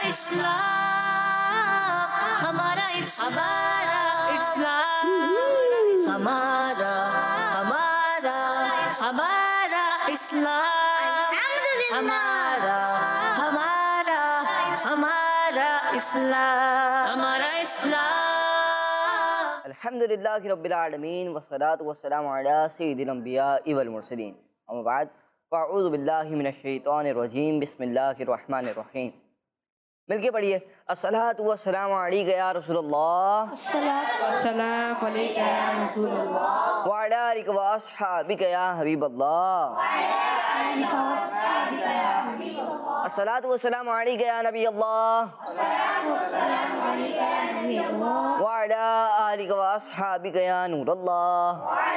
اسلام ہمارا اسلام ہمارا اسلام ہمارا اسلام الحمدللہ رب العالمین والصلاة والسلام علی سید الانبیاء والمرسلین اما بعد فاعوذ باللہ من الشیطان الرجیم بسم اللہ الرحمن الرحیم مل کے پڑھیے الصلاۃ والسلام علیک یا رسول اللہ السلام علیکم یا رسول اللہ وعلی آلک واصحابک یا حبیب اللہ الصلاۃ والسلام علیک یا نبی اللہ وعلی آلک واصحابک یا نور اللہ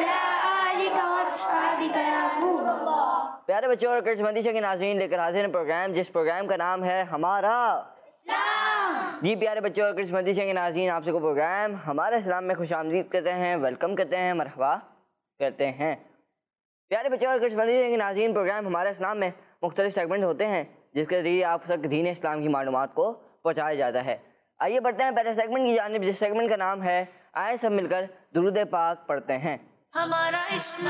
پیارے بچوں اور کرس مندیشہ کے ناظرین لے کر حاضر ہیں پروگرام جس پروگرام کا نام ہے ہمارا اسلام۔ جی پیارے بچوں اور کرس مندیشہ کے ناظرین آپ سے کو پروگرام ہمارا اسلام میں خوش آمدید کرتے ہیں، ویلکم کرتے ہیں، مرحبا کرتے ہیں۔ پیارے بچوں اور کرس مندیشہ کے ناظرین پروگرام ہمارا اسلام میں مختلف سیگمنٹ ہوتے ہیں جس کے ذریعے آپ تک دین اسلام کی معلومات کو پہنچایا جاتا ہے۔ آئیے بڑھتے ہیں پہلے سیگمنٹ کی جانب جس سیگمنٹ کا نام ہے آئے سب مل کر درود پاک پڑھتے ہیں۔ ہمارا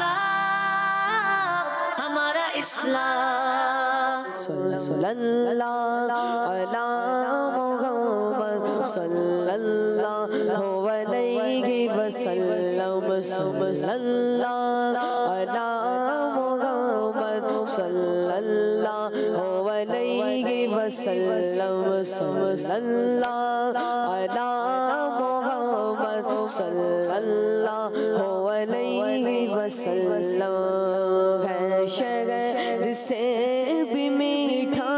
اسلام صلی اللہ علی محمد صلی اللہ علیہ وسلم صلی اللہ علی محمد صلی اللہ علیہ وسلم صلی اللہ علی محمد صلی اللہ علیہ وسلم ہے شہر سے بھی میٹھا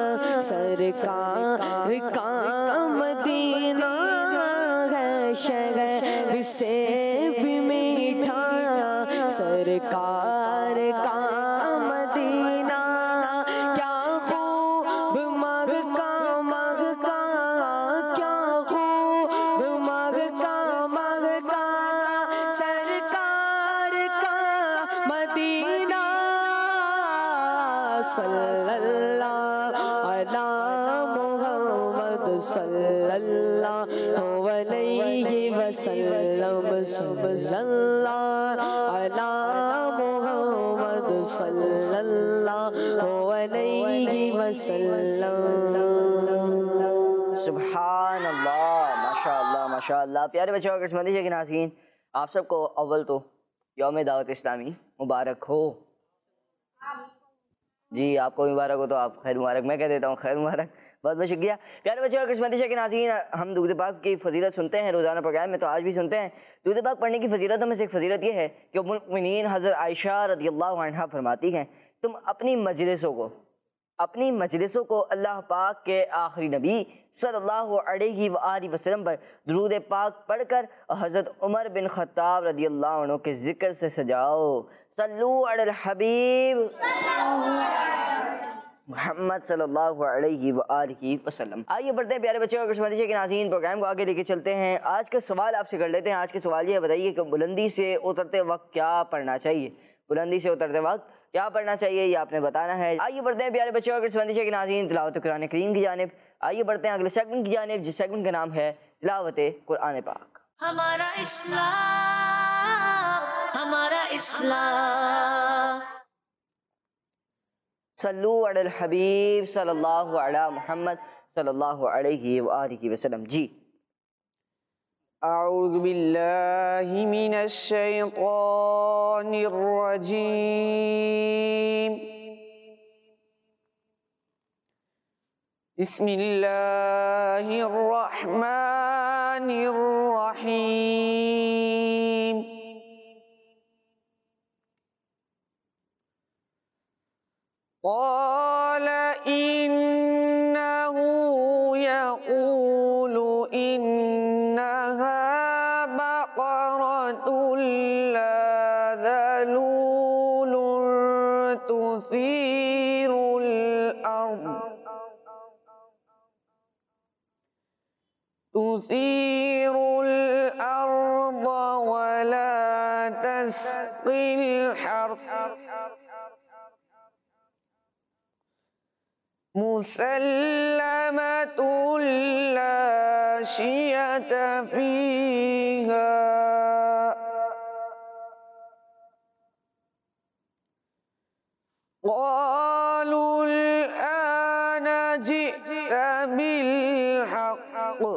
سرکار کا مدینہ ہے شہر سے بھی میٹھا سرکار کا مدینہ کیا خوب مغ کا کیا خوب مغ کا سرکار کا مدینہ صلی اللہ علی محمد صلی اللہ علیہ وسلم صلی اللہ علی محمد صلی اللہ علیہ وسلم۔ سبحان اللہ، ماشاءاللہ ماشاءاللہ۔ پیارے بچوں اور کرس مندیشہ کے ناظرین آپ سب کو اول تو یوم دعوت اسلامی مبارک ہو۔ جی آپ کو مبارک ہو تو آپ خیر مبارک، میں کہہ دیتا ہوں خیر مبارک، بہت بہت شکریہ۔ پیارے بچوں اور کرس مندیشہ کے ناظرین ہم درود پاک کی فضیلت سنتے ہیں روزانہ پروگرام میں، تو آج بھی سنتے ہیں۔ درود پاک پڑھنے کی فضیلتوں میں سے ایک فضیلت یہ ہے کہ ام المؤمنین حضرت عائشہ رضی اللہ عنہا فرماتی ہیں تم اپنی مجلسوں کو اللہ پاک کے آخری نبی صلی اللہ علیہ وآلہ وسلم پر درود پاک پڑھ کر حضرت عمر بن خطاب رضی اللہ عنہ کے ذکر سے سجاؤ۔ صلو علی الحبیب محمد صلی اللہ علیہ وآلہ وسلم۔ آئیے بڑھتے ہیں پیارے بچوں اور کرس مندیشہ کے ناظرین پروگرام کو آگے لے کے چلتے ہیں۔ آج کا سوال آپ سے کر لیتے ہیں۔ آج کے سوال یہ بتائیے کہ بلندی سے اترتے وقت کیا پڑھنا چاہیے؟ بلندی سے اترتے وقت کیا پڑھنا چاہیے یہ آپ نے بتانا ہے۔ آئیے بڑھتے ہیں پیارے بچوں اور کرس مندیشہ کے ناظرین تلاوت قرآن کریم کی جانب۔ آئیے بڑھتے ہیں اگلے سیگمنٹ کی جانب جس سیگمنٹ کا نام ہے تلاوت قرآن پاک۔ ہمارا اسلام صلو علی الحبیب صلی اللہ علی محمد صلی اللہ علیہ وآلہ وسلم۔ جی اعوذ باللہ من الشیطان الرجیم بسم اللہ الرحمن الرحیم قال إنه يقول إنها بقرة لا ذلول تثير الأرض ولا تسقي الحرث مسلمة شية فيها قالوا الآن جئت بالحق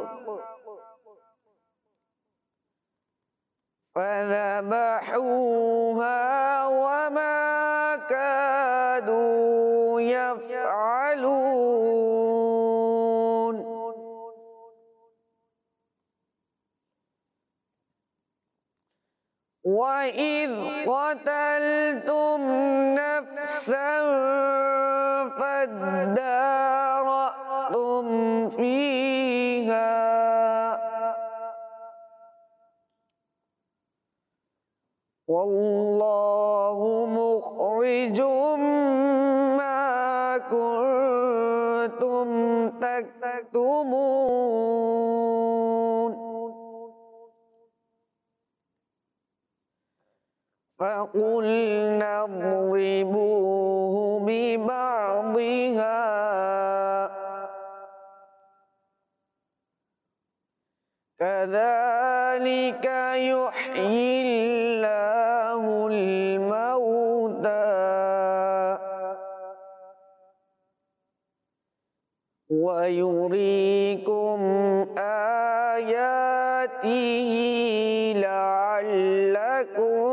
فذبحوها وما كادوا يفعلون وإذ قتلتم نفسا فادارأتم فيها والله مخرج ما كنتم تكتمون فقلنا اضربوه ببعضها كذلك يحيي الله الموتى ويريكم آياته لعلكم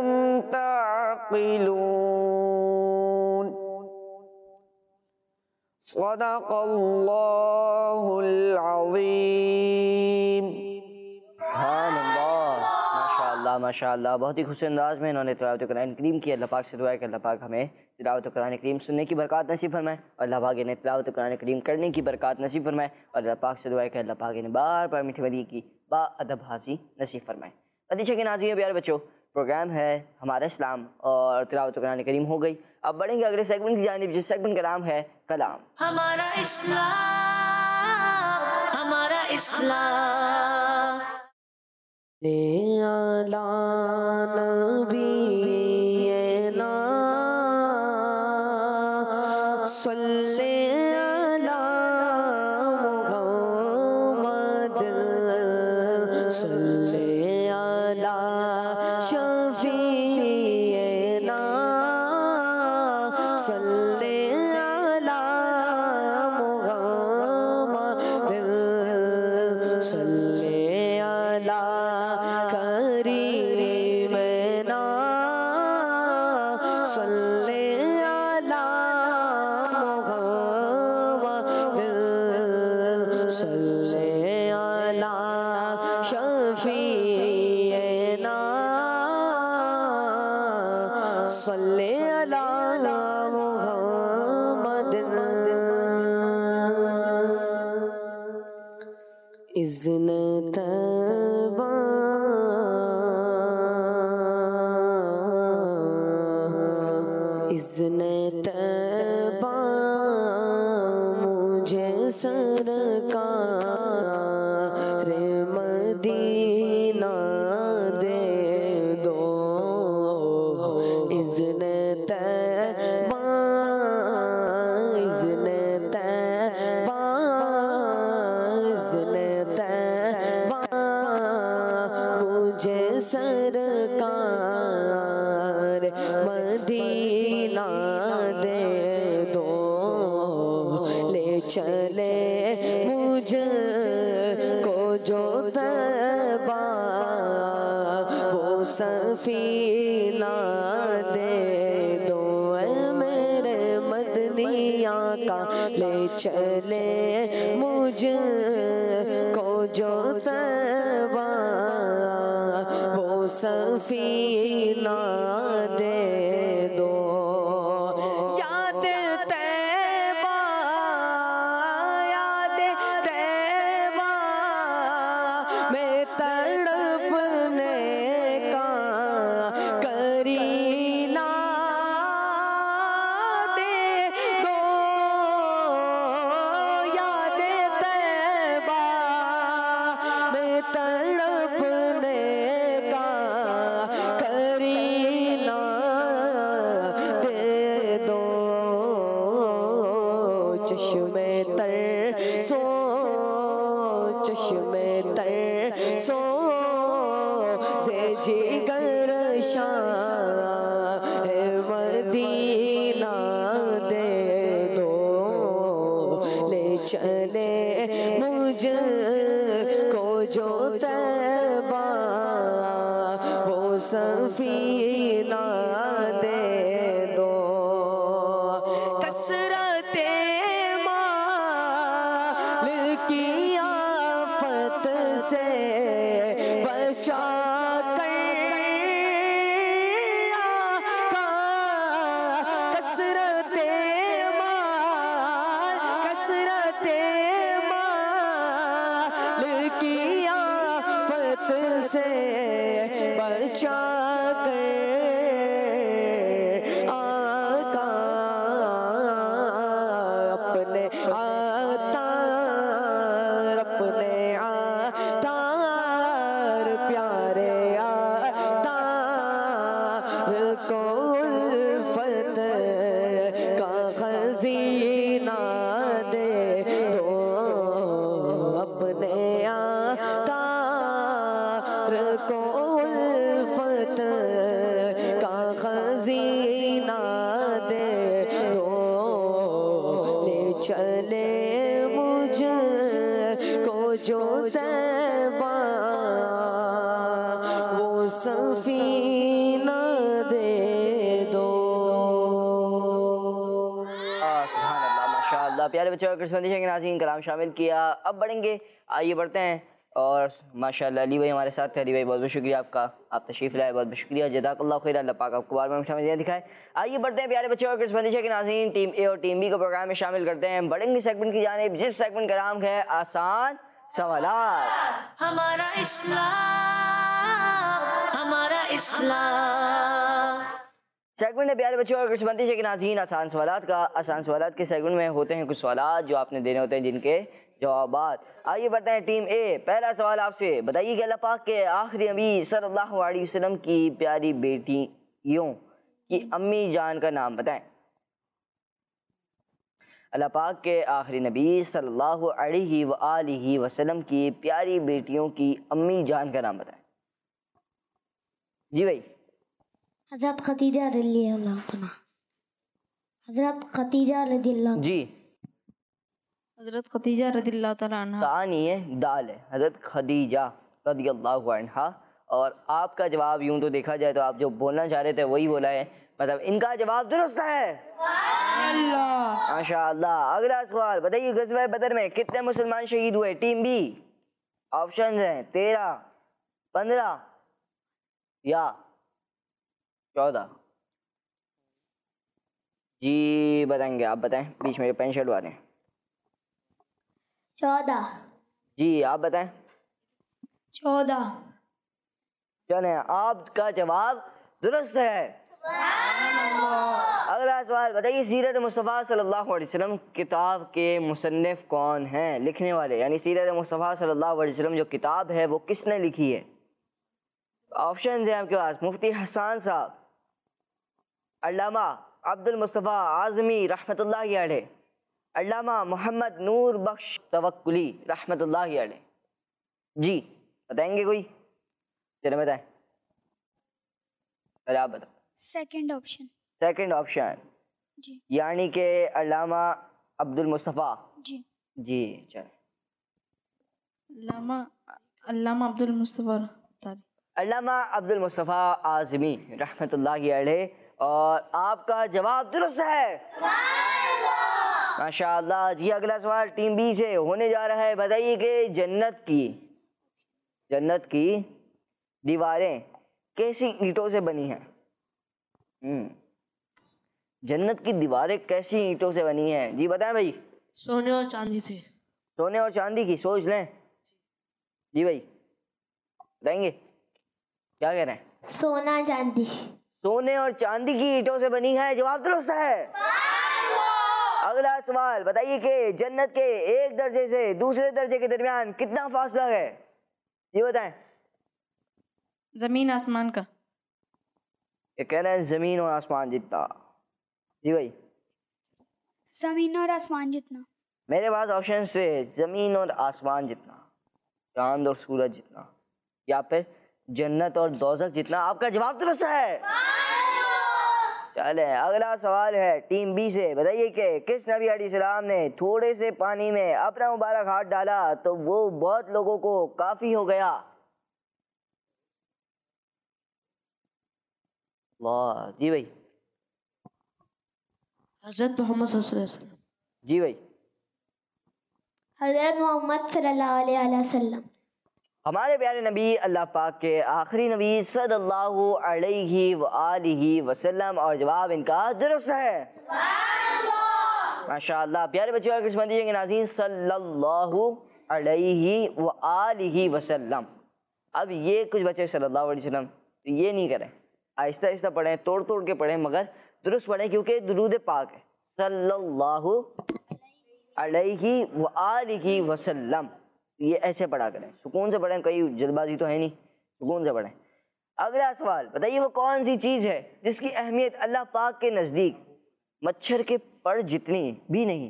تعقلون صدق الله العظيم سبحان اللہ، ماشاء اللہ ماشاء اللہ، بہت ہی خوشی انداز میں انہوں نے تلاوت قرآن کریم کی۔ اللہ پاک سے دعا ہے کہ اللہ پاک ہمیں تلاوت قرآن کریم سننے کی برکات نصیب فرمائے، اور اللہ پاک نے تلاوت قرآن کریم کرنے کی برکات نصیب فرمائے، اور اللہ پاک سے دعا ہے کہ اللہ پاک نے بار بار میٹھے مدی کی با ادب حاضری نصیب فرمائے۔ ندیشہ کے ناظرین پیارے بچوں، پروگرام ہے ہمارا اسلام اور تلاوت قرآن کریم ہو گئی۔ اب بڑھیں گے اگلے سیگمنٹ کی جانب، جس سیگمنٹ کا نام ہے کلام۔ ہمارا اسلام، ہمارا اسلام، لے آلا نبینا صلی علی محمد صلی علی شفیعنا صلی علی محمد صلی علی کریمنا صلی علی محمد صلی علی شفیعنا صلی علی محمد اذن تبا اذن تبا مجھے سرکار مدینہ دے دو اذن تبا اذن تبا اذن تبا مجھے سرکار مدینہ دے دو لے چلے مجھ کو جو طیبہ وہ سفینہ دے دو اے میرے مدنی آقا لے چلے مجھ کو جو طیبہ وہ سفینہ دے دو یاد طیبہ یاد طیبہ میں تڑپنے کا کرینہ دے دو یاد طیبہ میں تڑپنے کا کرینہ دے دو چشمے تر سوچ چشمے تر سو سے جگر شاہ مدینہ دے دو لے چلے مجھ کو جو طیبہ وہ سفینہ دے دو کثرت مال کی آفت سے بچا کر آقا کثرت مال کی آفت سے بچا کر آقا اپنے آتار پیارے آتار کو الفت کا خزینہ دے دو اپنے آتار کو الفت کا خزینہ دے دو لے چلے مجھ کو جو طیبہ وہ سفینہ دے دو سبحان اللہ ماشاء اللہ پیارے بچوں کرسمتی کے ناظرین کلام شامل کیا اب بڑھیں گے آئیے بڑھتے ہیں اور ماشاءاللہ علی بھائی ہمارے ساتھ تھے علی بھائی بہت بہت شکریہ آپ کا آپ تشریف لائے بہت بہت شکریہ جزاک اللہ خیر اللہ پاک آپ کو بار بار میٹھا مدینہ دکھائے آئیے بڑھتے ہیں پیارے بچوں کرسمتی کے ناظرین ٹیم اے اور ٹیم بی کو پروگرام میں شامل کرتے ہیں بڑھیں گے سیگمنٹ کی جانب جس سیگمنٹ کا نام ہے آسان سوالات ہمارا اسلام ہمارا اسلام سیگمنٹ ہے پیارے بچوں اور کرسمتی کے ناظرین آسان سوالات کا آسان سوالات کے سیگمنٹ میں ہوتے ہیں کچھ سوالات جو آپ نے دینے ہوتے ہیں جن کے جوابات آئیے بڑھتے ہیں ٹیم اے پہلا سوال آپ سے بتائیے کہ اللہ پاک کے آخری نبی صلی اللہ علیہ وسلم کی پیاری بیٹیوں کی امی جان کا نام بتائیں اللہ پاک کے آخری نبی صلی اللہ علیہ وآلہ وسلم کی پیاری بیٹیوں کی امی جان کا نام بتائیں جی بھائی حضرت خدیجہ رضی اللہ عنہ حضرت خدیجہ رضی اللہ جی حضرت خدیجہ رضی اللہ تعالیٰ عنہ تا نہیں ہے دال ہے حضرت خدیجہ رضی اللہ عنہا اور آپ کا جواب یوں تو دیکھا جائے تو آپ جو بولنا چاہ رہے تھے وہی بولا ہے مطلب ان کا جواب درست ہے ماشاء اللہ اگلا سوال بتائیے غزوہ بدر میں کتنے مسلمان شہید ہوئے ٹیم بی آپشنز ہیں 13 15 یا 14 جی بتائیں گے آپ بتائیں بیچ میں پین شرٹ والے ہیں 14 جی آپ بتائیں 14 چلیں آپ کا جواب درست ہے اگلا سوال بتائیے سیرت مصطفیٰ صلی اللہ علیہ وسلم کتاب کے مصنف کون ہیں لکھنے والے یعنی سیرت مصطفیٰ صلی اللہ علیہ وسلم جو کتاب ہے وہ کس نے لکھی ہے آپشنز ہیں آپ کے پاس مفتی حسان صاحب علامہ عبد المصطفیٰ اعظمی رحمۃ اللہ علیہ علامہ محمد نور بخش توکلی رحمۃ اللہ علیہ جی بتائیں گے کوئی چلیں بتائیں پہلے آپ بتائیں سیکنڈ آپشن سیکنڈ آپشن جی یعنی کہ علامہ عبد المصطفیٰ جی جی چلیں علامہ عبد المصطفیٰ علامہ عبد المصطفیٰ اعظمی رحمۃ اللہ علیہ اور آپ کا جواب درست ہے ماشاء اللہ جی اگلا سوال ٹیم بی سے ہونے جا رہا ہے بتائیے کہ جنت کی دیواریں کیسی اینٹوں سے بنی ہیں جنت کی دیواریں کیسی اینٹوں سے بنی ہیں جی بتائیں بھائی سونے اور چاندی سے سونے اور چاندی کی سوچ لیں جی بھائی بتائیں گے کیا کہہ رہے ہیں سونا چاندی سونے اور چاندی کی اینٹوں سے بنی ہے جواب درست ہے اگلا سوال بتائیے کہ جنت کے ایک درجے سے دوسرے درجے کے درمیان کتنا فاصلہ ہے یہ بتائیں زمین آسمان کا یہ کہہ رہے ہیں زمین اور آسمان جتنا جی بھائی زمین اور آسمان جتنا میرے پاس آپشن سے زمین اور آسمان جتنا چاند اور سورج جتنا، یا پھر جنت اور دوزخ جتنا؟ آپ کا جواب درست ہے۔ چلیں اگلا سوال ہے ٹیم بی سے، بتائیے کہ کس نبی علیہ السلام نے تھوڑے سے پانی میں اپنا مبارک ہاتھ ڈالا تو وہ بہت لوگوں کو کافی ہو گیا؟ واہ جی بھائی، حضرت محمد صلی اللہ علیہ وسلم۔ جی بھائی، حضرت محمد صلی اللہ علیہ وسلم۔ ہمارے پیارے نبی اللہ پاک کے آخری نبی صلی اللہ علیہ وآلہ وسلم، اور جواب ان کا درست ہے۔ ماشاء اللہ۔ پیارے بچوں اور قسمتی کے ناظرین، صلی اللہ علیہ وآلہ وسلم۔ اب یہ کچھ بچے صلی اللہ علیہ وسلم یہ نہیں کریں، آہستہ آہستہ پڑھیں، توڑ توڑ کے پڑھیں، مگر درست پڑھیں کیونکہ درود پاک ہے، صلی اللہ علیہ وآلہ وسلم، یہ ایسے پڑھا کریں، سکون سے پڑھیں، کوئی جلد بازی تو ہے نہیں، سکون سے پڑھیں۔ اگلا سوال، بتائیے وہ کون سی چیز ہے جس کی اہمیت اللہ پاک کے نزدیک مچھر کے پر جتنی بھی نہیں؟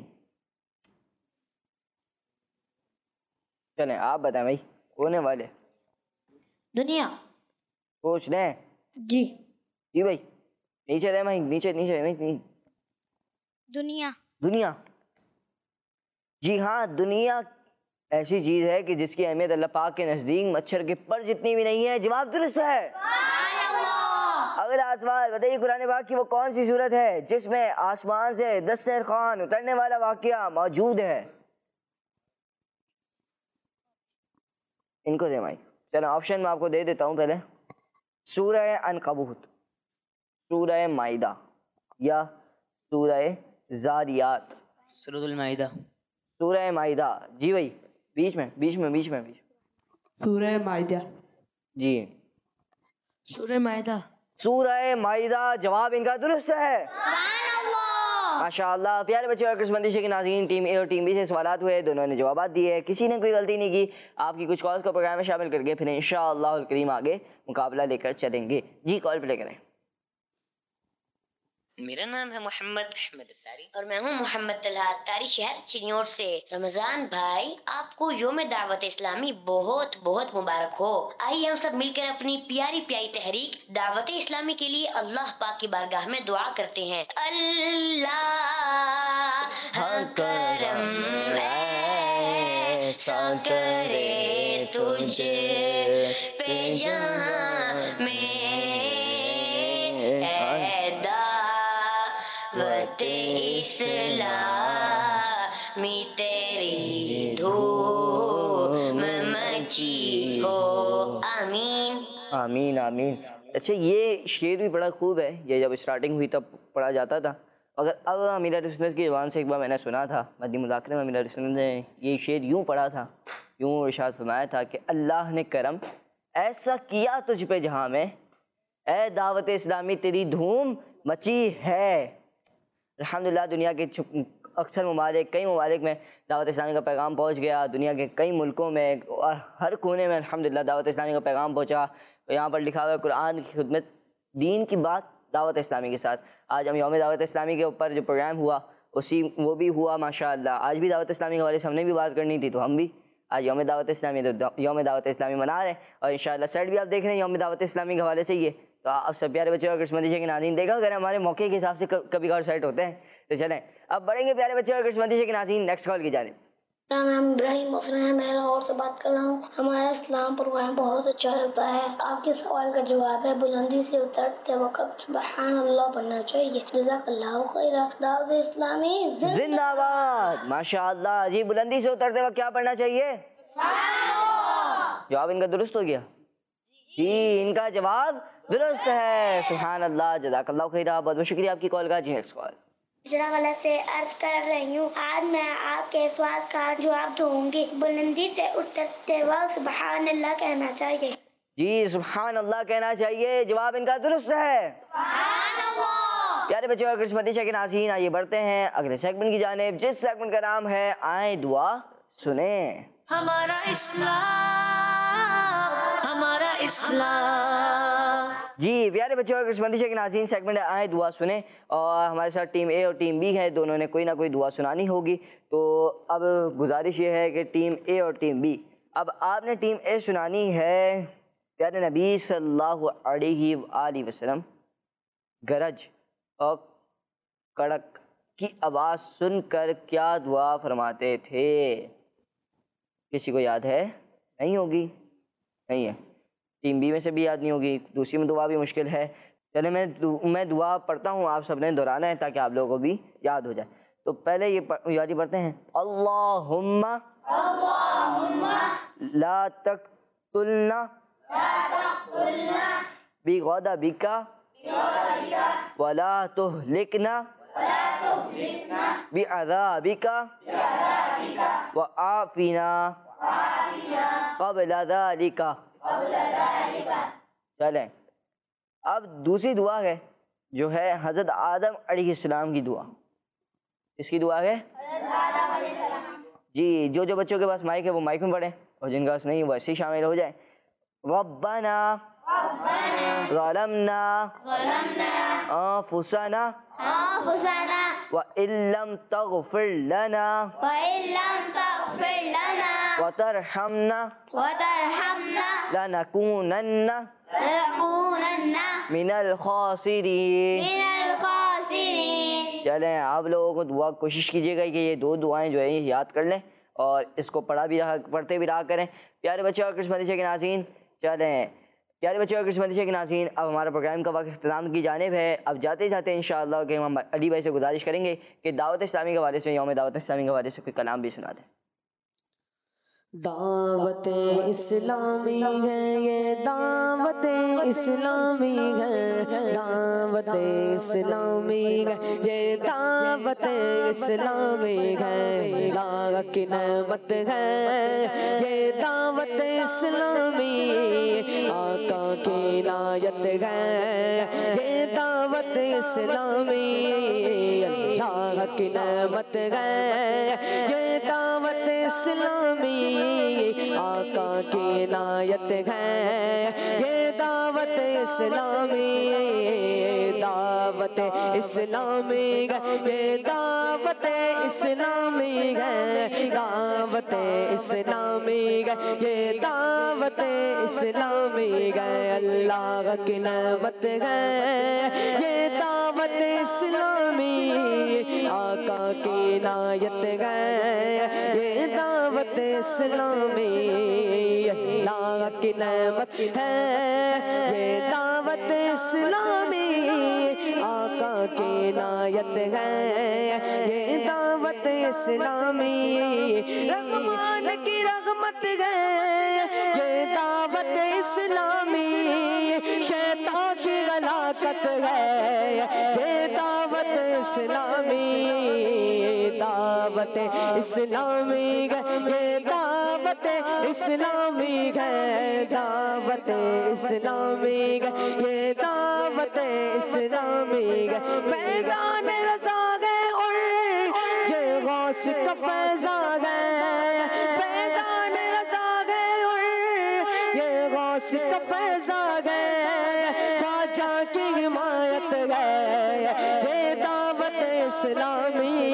چلیں آپ بتائیں بھائی، ہونے والے دنیا۔ سوچ لیں۔ جی جی بھائی، نیچے رہے بھائی، نیچے نیچے نیچے۔ دنیا۔ دنیا، جی ہاں، دنیا ایسی چیز ہے کہ جس کی اہمیت اللہ پاک کے نزدیک مچھر کے پر جتنی بھی نہیں ہے۔ جواب درست ہے۔ اگلا سوال، بتائیے قرآن پاک کی وہ کون سی صورت ہے جس میں آسمان سے دسترخوان اترنے والا واقعہ موجود ہے؟ ان کو دے مائک۔ چلو آپشن میں آپ کو دے دیتا ہوں پہلے، سورہ عنکبوت، سورہ مائدہ، یا سورہ زاریات؟ سورۃ المائدہ۔ سورہ مائدہ۔ جی بھائی، بیچ میں۔ سورہ مائدہ۔ جی سورہ مائدہ۔ سورہ مائدہ، جواب ان کا درست ہے۔ ماشاء اللہ۔ پیارے بچے اور قسمتی کے ناظرین، ٹیم اے اور ٹیم بی سے سوالات ہوئے، دونوں نے جوابات دیے، کسی نے کوئی غلطی نہیں کی۔ آپ کی کچھ کالز کو پروگرام میں شامل کر کے پھر انشاءاللہ الکریم آگے مقابلہ لے کر چلیں گے۔ جی کال پلے کریں۔ میرا نام ہے محمد احمد اتاری اور میں ہوں محمد طلحہ اتاری، شہر چنیوٹ سے۔ رمضان بھائی، آپ کو یوم دعوت اسلامی بہت بہت مبارک ہو۔ آئیے ہم سب مل کر اپنی پیاری پیاری تحریک دعوت اسلامی کے لیے اللہ پاک کی بارگاہ میں دعا کرتے ہیں۔ اللہ کرم ایسا کرے تجھ پہ جہاں میں دعوت اسلامی تیری دھوم مچی ہو، آمین آمین آمین۔ اچھا یہ شعر بھی بڑا خوب ہے، یہ جب اسٹارٹنگ ہوئی تب پڑھا جاتا تھا، مگر اب امیر اہل سنت کی زبان سے ایک بار میں نے سنا تھا، مدنی مذاکرے میں امیر اہل سنت نے یہ شعر یوں پڑھا تھا، یوں ارشاد فرمایا تھا کہ اللہ نے کرم ایسا کیا تجھ پہ جہاں میں، اے دعوت اسلامی تیری دھوم مچی ہے۔ الحمدللہ دنیا کے اکثر ممالک، کئی ممالک میں دعوت اسلامی کا پیغام پہنچ گیا، دنیا کے کئی ملکوں میں اور ہر کونے میں الحمدللہ دعوت اسلامی کا پیغام پہنچا۔ یہاں پر لکھا ہوا ہے قرآن کی خدمت، دین کی بات دعوت اسلامی کے ساتھ۔ آج ہم یوم دعوت اسلامی کے اوپر جو پروگرام ہوا وہ بھی ہوا ماشاءاللہ۔ آج بھی دعوت اسلامی کے حوالے سے ہم نے بھی بات کرنی تھی، تو ہم بھی آج یوم دعوت اسلامی یوم دعوت اسلامی منا رہے ہیں، اور انشاءاللہ سیٹ بھی آپ دیکھ رہے ہیں یوم دعوت اسلامی کے حوالے سے یہ۔ تو آپ سب پیارے بچے اور قسمتی کے ناظرین، دیکھا اگر ہمارے موقع کے حساب سے کبھی کبھار سیٹ ہوتے ہیں، تو چلیں اب بڑھیں گے پیارے بچے اور قسمتی کے ناظرین نیکسٹ کال کی جانب۔ میرا نام ابراہیم حسن ہے، میں لاہور سے بات کر رہا ہوں۔ ہمارا اسلام پروگرام بہت اچھا چلتا ہے۔ آپ کے سوال کا جواب ہے بلندی سے اترتے وقت سبحان اللہ پڑھنا چاہیے۔ جزاک اللہ خیرہ۔ دعوت اسلامی زندہ باد۔ ماشاء اللہ جی، بلندی سے اترتے وقت کیا پڑھنا چاہیے؟ جواب ان کا درست ہو گیا؟ جی ان کا جواب درست ہے، سبحان اللہ، جزاک اللہ خیرہ، بہت بہت شکریہ آپ کی کال کا۔ جی نیکسٹ کال۔ والا سے عرض کر رہی ہوں، آج میں آپ کے سوال کا جواب دوں گی۔ بلندی سے اترتے وقت سبحان اللہ کہنا چاہیے۔ جی سبحان اللہ کہنا چاہیے، جواب ان کا درست ہے۔ پیارے بچے اور قسمتی کے ناظرین، آئیے بڑھتے ہیں اگلے سیگمنٹ کی جانب، جس سیگمنٹ کا نام ہے آئیں دعا سنیں۔ ہمارا اسلام، ہمارا اسلام۔ جی پیارے بچے اور قسمتی کے ناظرین، سیگمنٹ ہے آئیں دعا سنیں، اور ہمارے ساتھ ٹیم اے اور ٹیم بی ہے، دونوں نے کوئی نہ کوئی دعا سنانی ہوگی۔ تو اب گزارش یہ ہے کہ ٹیم اے اور ٹیم بی اب آپ نے ٹیم اے سنانی ہے پیارے نبی صلی اللہ علیہ وآلہ وسلم گرج اور کڑک کی آواز سن کر کیا دعا فرماتے تھے؟ کسی کو یاد ہے؟ نہیں ہوگی؟ نہیں ہے۔ ٹیم بی میں سے بھی یاد نہیں ہوگی، دوسری میں دعا بھی مشکل ہے۔ چلے میں دعا پڑھتا ہوں، آپ سب نے دہرانا ہے تاکہ آپ لوگوں کو بھی یاد ہو جائے۔ تو پہلے یہ یاد ہی پڑھتے ہیں، اللہم لا تقتلنا بغضبک ولا تہلکنا بعذابک وعافنا قبل ذلک۔ چلیں اب دوسری دعا ہے جو ہے حضرت آدم علیہ السلام کی دعا۔ اس کی دعا ہے جی، جو بچوں کے پاس مائک ہے وہ مائک میں پڑھیں، اور جن کا پاس نہیں وہ ایسے ہی شامل ہو جائیں۔ ربنا ظلمنا انفسنا وإن لم تغفر لنا وترحمنا لنكونن من الخاسرین۔ چلیں آپ لوگوں کو دعا کوشش کیجیے گا کہ یہ دو دعائیں جو ہیں یہ یاد کر لیں اور اس کو پڑھتے بھی رہا کریں۔ پیارے بچے اور کرسمس کے ناظرین، چلیں پیارے بچے اور کرسمس کے ناظرین، اب ہمارا پروگرام کا وقت اختتام کی جانب ہے۔ اب جاتے جاتے انشاءاللہ کہ ہم علی بھائی سے گزارش کریں گے کہ دعوت اسلامی کے حوالے سے، یوم دعوت اسلامی کے حوالے سے کوئی کلام بھی سنا دیں۔ دعوت اسلامی ہے یہ دعوت اسلامی ہے، دعوت اسلامی ہے یہ دعوت اسلامی ہے، اللہ کی نعمت ہے یہ دعوت اسلامی، آقا کی عنایت ہے یہ دعوت اسلامی، اللہ کی نعمت ہے یہ دعوت اسلامی، آقا کی عنایت ہے یہ دعوت اسلامی، دعوت اسلامی ہے دعوت اسلامی ہے، دعوت اسلامی ہے یہ دعوت اسلامی ہے، اللہ کی نعمت ہے یہ دعوت اسلامی، آقا کی عنایت ہے یہ دعوت اسلامی، اللہ کی نعمت ہے یہ دعوت اسلامی، آقا کی عنایت ہے یہ دعوت اسلامی، رحمان کی رحمت ہے یہ دعوت اسلامی، شیطان کی ہلاکت ہے یہ دعوت اسلامی، دعوت اسلامی ہے دعوت اسلامی ہے، دعوت اسلامی ہے یہ دعوت اسلامی ہے، فیضان رضا گئے اور یہ غوث کا فیضان ہے، فیضان رضا گئے اور یہ غوث کا فیضان ہے، خواجہ کی حمایت ہے یہ دعوت اسلامی،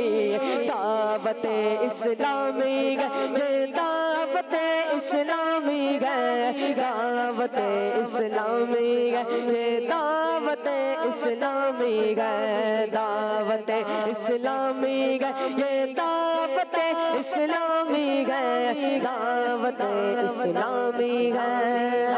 دعوت اسلامی ہے دعوت اسلامی ہے، دعوت اسلامی ہے دعوت اسلامی ہے، دعوت اسلامی ہے دعوت اسلامی ہے، دعوت اسلامی ہے۔